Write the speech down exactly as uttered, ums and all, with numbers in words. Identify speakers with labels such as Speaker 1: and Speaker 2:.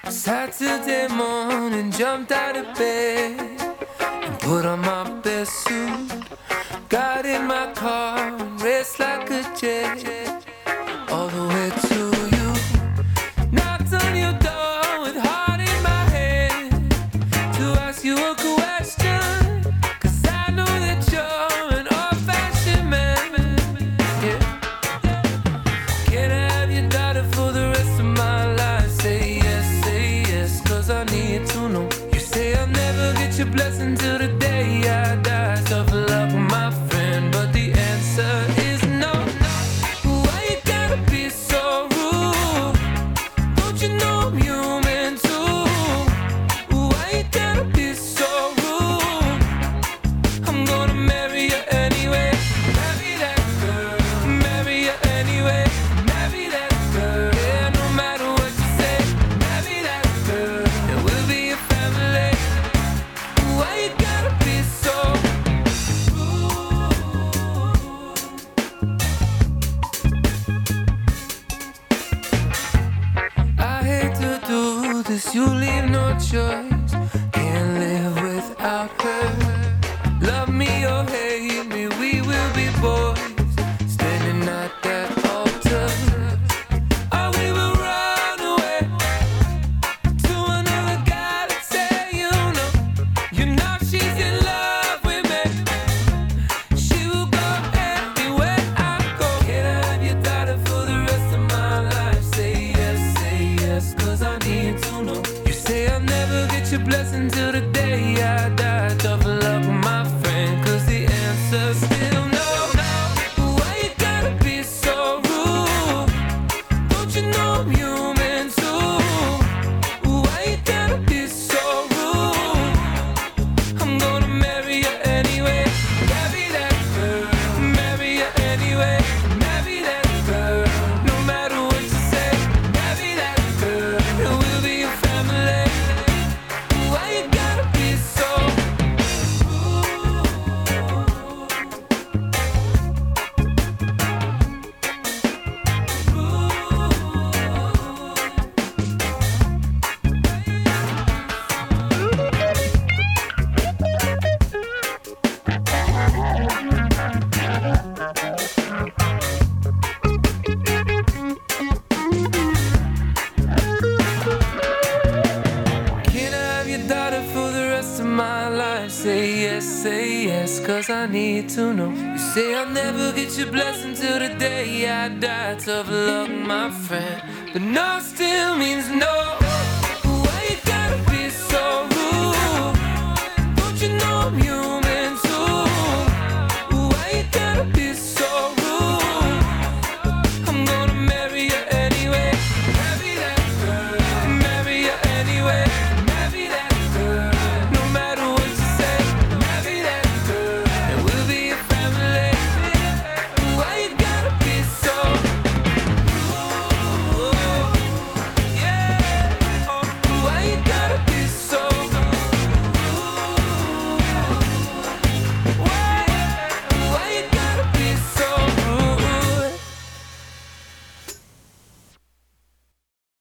Speaker 1: Saturday morning, jumped out of bed and put on my best suit. Got in my car and raced like a jet all the way to you. Knocked on your door with heart in my head to ask you a question, 'cause I know that you're an old-fashioned man. Yeah. Can I have your daughter for the rest of my life? Say yes, say yes, 'cause I need to know. You say I'll never get your blessing till the day I die. Tough luck, my friend, but the answer is no. Why you gotta be so rude? Don't you know I'm human too? Why you gotta be so rude? I'm gonna marry you anyway. Marry that girl. Marry you anyway. Marry that girl. Yeah, no matter what you say. Marry that girl. And we'll be a family. Why you gotta be so rude? I hate to do this, you leave no choice. Can't live without her. Love me or hate me, we will be boys, standing at that altar. Or we will run away to another galaxy. You know, you know she's in love with me. She will go anywhere I go. Can I have your daughter for the rest of my life? Say yes, say yes, 'cause I need to know. You say I'll never get your blessing till the day I die. Tough luck, my friend, 'cause the answer's still no. Why you gotta be so rude? Don't you know I'm human too? Why you gotta be so rude? I'm gonna marry you anyway. Marry that girl. Marry you anyway. Marry that girl. No matter what you say. Marry that girl. And we'll be a family. Why you gotta be so rude? Can I have your daughter for the rest of my life? Say yes, say yes, 'cause I need to know. You say I'll never get your blessing till the day I die. Tough luck, my friend, but no still means no.